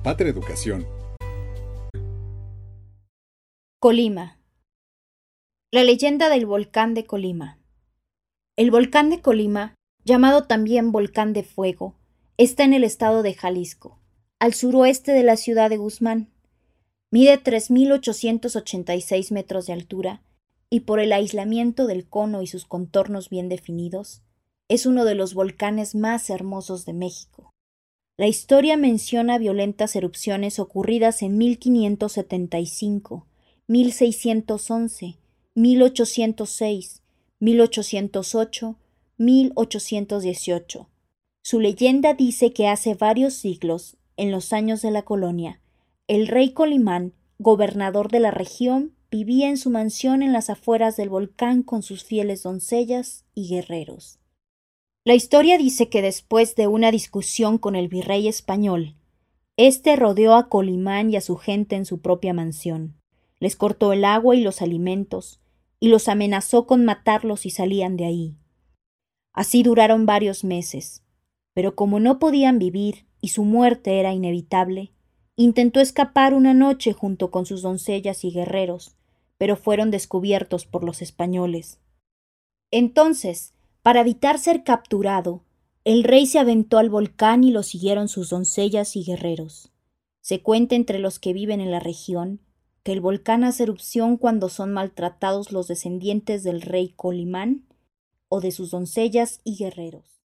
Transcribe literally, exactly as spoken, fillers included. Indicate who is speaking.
Speaker 1: Patria Educación.
Speaker 2: Colima. La leyenda del volcán de Colima. El volcán de Colima, llamado también Volcán de Fuego, está en el estado de Jalisco, al suroeste de la ciudad de Guzmán. Mide tres mil ochocientos ochenta y seis metros de altura y por el aislamiento del cono y sus contornos bien definidos, es uno de los volcanes más hermosos de México. La historia menciona violentas erupciones ocurridas en mil quinientos setenta y cinco, mil seiscientos once, mil ochocientos seis, mil ochocientos ocho, mil ochocientos dieciocho. Su leyenda dice que hace varios siglos, en los años de la colonia, el rey Colimán, gobernador de la región, vivía en su mansión en las afueras del volcán con sus fieles doncellas y guerreros. La historia dice que después de una discusión con el virrey español, éste rodeó a Colimán y a su gente en su propia mansión, les cortó el agua y los alimentos, y los amenazó con matarlos si salían de ahí. Así duraron varios meses, pero como no podían vivir y su muerte era inevitable, intentó escapar una noche junto con sus doncellas y guerreros, pero fueron descubiertos por los españoles. Entonces, para evitar ser capturado, el rey se aventó al volcán y lo siguieron sus doncellas y guerreros. Se cuenta entre los que viven en la región que el volcán hace erupción cuando son maltratados los descendientes del rey Colimán o de sus doncellas y guerreros.